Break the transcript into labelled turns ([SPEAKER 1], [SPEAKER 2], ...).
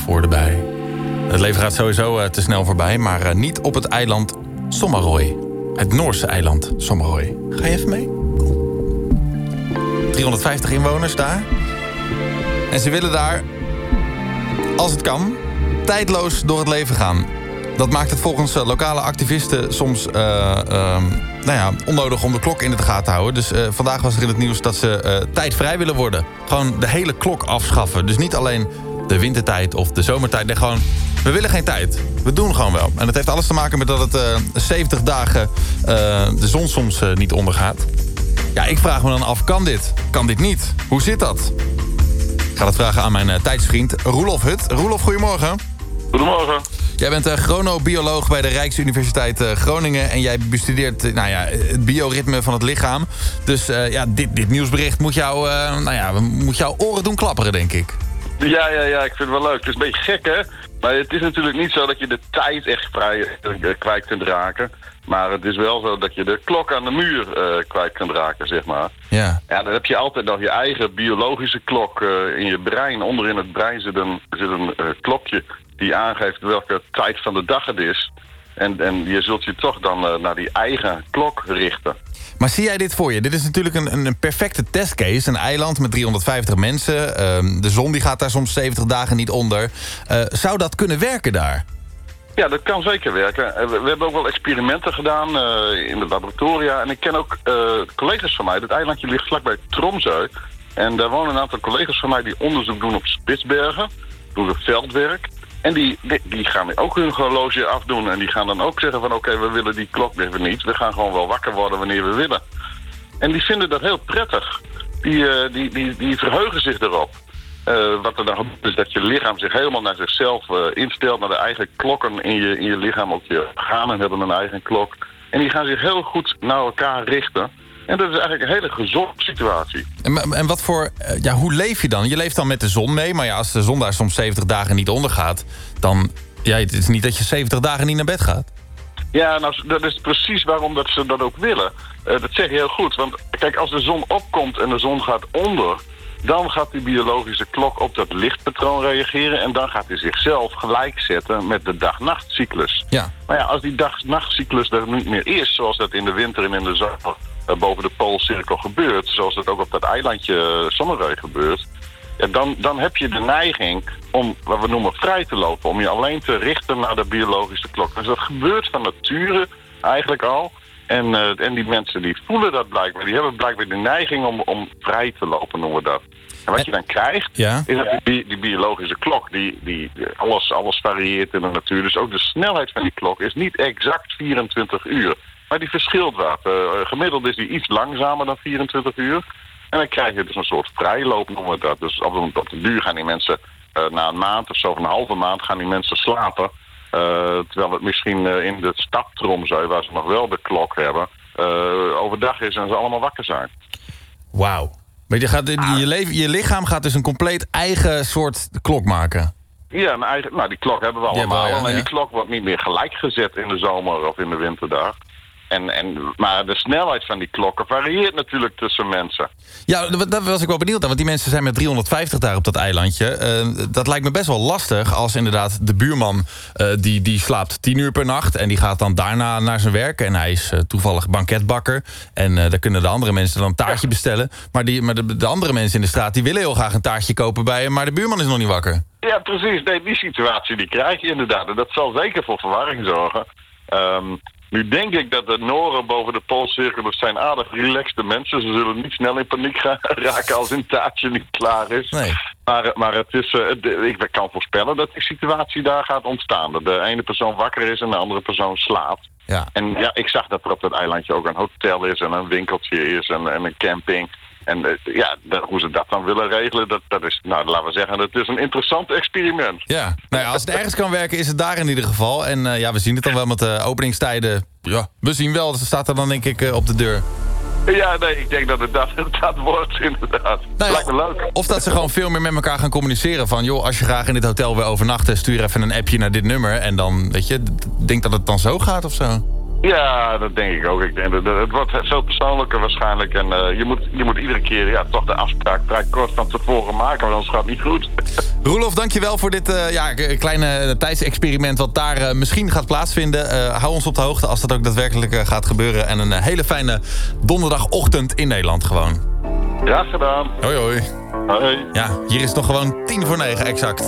[SPEAKER 1] voor erbij. Het leven gaat sowieso te snel voorbij, maar niet op het eiland Sommarøy. Het Noorse eiland Sommarøy. Ga je even mee? 350 inwoners daar. En ze willen daar, als het kan, tijdloos door het leven gaan. Dat maakt het volgens lokale activisten soms onnodig om de klok in de gaten te houden. Dus vandaag was er in het nieuws dat ze tijdvrij willen worden. Gewoon de hele klok afschaffen. Dus niet alleen de wintertijd of de zomertijd. Nee, gewoon, we willen geen tijd. We doen gewoon wel. En dat heeft alles te maken met dat het 70 dagen de zon soms niet ondergaat. Ja, ik vraag me dan af, kan dit? Kan dit niet? Hoe zit dat? Ik ga dat vragen aan mijn tijdsvriend Roelof Hut. Roelof, goedemorgen.
[SPEAKER 2] Goedemorgen.
[SPEAKER 1] Jij bent chronobioloog bij de Rijksuniversiteit Groningen. En jij bestudeert het bioritme van het lichaam. Dus dit nieuwsbericht moet jouw oren doen klapperen, denk ik.
[SPEAKER 2] Ja, ik vind het wel leuk. Het is een beetje gek, hè? Maar het is natuurlijk niet zo dat je de tijd echt kwijt kunt raken. Maar het is wel zo dat je de klok aan de muur kwijt kunt raken, zeg maar.
[SPEAKER 1] Ja.
[SPEAKER 2] Ja, dan heb je altijd nog je eigen biologische klok in je brein. Onder in het brein zit een klokje die aangeeft welke tijd van de dag het is. En je zult je toch dan naar die eigen klok richten.
[SPEAKER 1] Maar zie jij dit voor je? Dit is natuurlijk een perfecte testcase. Een eiland met 350 mensen. De zon die gaat daar soms 70 dagen niet onder. Zou dat kunnen werken daar?
[SPEAKER 2] Ja, dat kan zeker werken. We hebben ook wel experimenten gedaan in de laboratoria. En ik ken ook collega's van mij. Het eilandje ligt vlakbij Tromsø. En daar wonen een aantal collega's van mij die onderzoek doen op Spitsbergen. Doen ze veldwerk. En die gaan ook hun horloge afdoen. En die gaan dan ook zeggen van oké, we willen die klok even niet. We gaan gewoon wel wakker worden wanneer we willen. En die vinden dat heel prettig. Die verheugen zich erop. Wat er dan gebeurt is dat je lichaam zich helemaal naar zichzelf instelt. Naar de eigen klokken in je lichaam. Ook je organen hebben een eigen klok. En die gaan zich heel goed naar elkaar richten. En dat is eigenlijk een hele gezonde situatie.
[SPEAKER 1] En wat voor, hoe leef je dan? Je leeft dan met de zon mee, maar ja, als de zon daar soms 70 dagen niet ondergaat, dan, het is niet dat je 70 dagen niet naar bed gaat.
[SPEAKER 2] Ja, nou, dat is precies waarom dat ze dat ook willen. Dat zeg je heel goed, want kijk, als de zon opkomt en de zon gaat onder, dan gaat die biologische klok op dat lichtpatroon reageren en dan gaat hij zichzelf gelijkzetten met de dag-nachtcyclus. Ja. Maar ja, als die dag-nachtcyclus er niet meer is, zoals dat in de winter en in de zomer boven de Poolcirkel gebeurt, zoals dat ook op dat eilandje Sommarøy gebeurt, ja, dan heb je de neiging om, wat we noemen, vrij te lopen, om je alleen te richten naar de biologische klok. Dus dat gebeurt van nature eigenlijk al. En die mensen die voelen dat blijkbaar, die hebben blijkbaar de neiging om vrij te lopen, noemen we dat. En wat je dan krijgt, is dat die biologische klok, die alles varieert in de natuur. Dus ook de snelheid van die klok is niet exact 24 uur. Maar die verschilt wat. Gemiddeld is die iets langzamer dan 24 uur. En dan krijg je dus een soort vrijloop, noemen we dat. Dus op de duur gaan die mensen na een maand of zo, of een halve maand, gaan die mensen slapen. Terwijl het misschien in de stad Tromsø, waar ze nog wel de klok hebben, overdag is en ze allemaal wakker zijn.
[SPEAKER 1] Wauw. Maar je lichaam gaat dus een compleet eigen soort klok maken.
[SPEAKER 2] Ja, die klok hebben we allemaal. Alleen die klok wordt niet meer gelijk gezet in de zomer of in de winterdag. Maar de snelheid van die klokken varieert natuurlijk tussen mensen. Ja,
[SPEAKER 1] daar was ik wel benieuwd naar. Want die mensen zijn met 350 daar op dat eilandje. Dat lijkt me best wel lastig als inderdaad de buurman die slaapt 10 uur per nacht. En die gaat dan daarna naar zijn werk. En hij is toevallig banketbakker. En daar kunnen de andere mensen dan een taartje bestellen. Maar de andere mensen in de straat die willen heel graag een taartje kopen bij hem. Maar de buurman is nog niet wakker.
[SPEAKER 2] Ja, precies. Nee, die situatie die krijg je inderdaad. En dat zal zeker voor verwarring zorgen. Nu denk ik dat de Noren boven de Poolcirkel, dat zijn aardig relaxte mensen. Ze zullen niet snel in paniek gaan raken als een taartje niet klaar is. Nee. Maar het is, ik kan voorspellen dat die situatie daar gaat ontstaan. Dat de ene persoon wakker is en de andere persoon slaapt. Ja. En ja, ik zag dat er op dat eilandje ook een hotel is en een winkeltje is en een camping. En hoe ze dat dan willen regelen, dat is, laten we zeggen, het is een interessant experiment.
[SPEAKER 1] Ja, als het ergens kan werken is het daar in ieder geval. En we zien het dan wel met de openingstijden. Ja, we zien wel, dat staat er dan denk ik op de deur.
[SPEAKER 2] Ja, nee, ik denk dat het dat wordt inderdaad. Lijkt me leuk.
[SPEAKER 1] Of dat ze gewoon veel meer met elkaar gaan communiceren van, joh, als je graag in dit hotel wil overnachten, stuur even een appje naar dit nummer. En dan, weet je, denk dat het dan zo gaat of zo.
[SPEAKER 2] Ja, dat denk ik ook. Ik denk dat het wordt veel persoonlijker waarschijnlijk. En je moet iedere keer toch de afspraak vrij kort van tevoren maken, want anders gaat het niet goed.
[SPEAKER 1] Roelof, dankjewel voor dit kleine tijdsexperiment wat daar misschien gaat plaatsvinden. Hou ons op de hoogte als dat ook daadwerkelijk gaat gebeuren. En een hele fijne donderdagochtend in Nederland gewoon.
[SPEAKER 2] Ja, gedaan.
[SPEAKER 1] Hoi hoi.
[SPEAKER 2] Hoi.
[SPEAKER 1] Ja, hier is nog gewoon 8:50 exact.